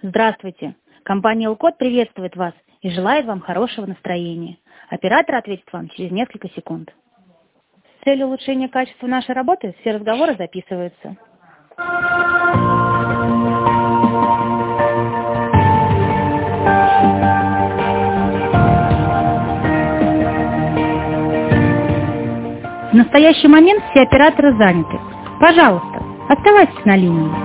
Здравствуйте. Компания ЛКОД приветствует вас и желает вам хорошего настроения. Оператор ответит вам через несколько секунд. С целью улучшения качества нашей работы все разговоры записываются. В настоящий момент все операторы заняты. Пожалуйста, оставайтесь на линии.